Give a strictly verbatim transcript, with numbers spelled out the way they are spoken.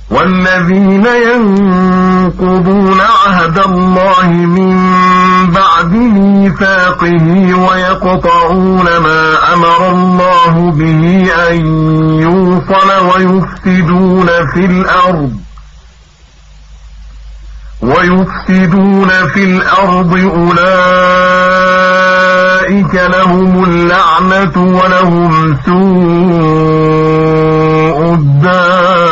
والذين ينقضون عهد الله من بعد ميثاقه ويقطعون ما أمر الله به أن يوصل ويفسدون في الأرض ويفسدون في الأرض أولئك لهم اللعنة ولهم سوء الدار.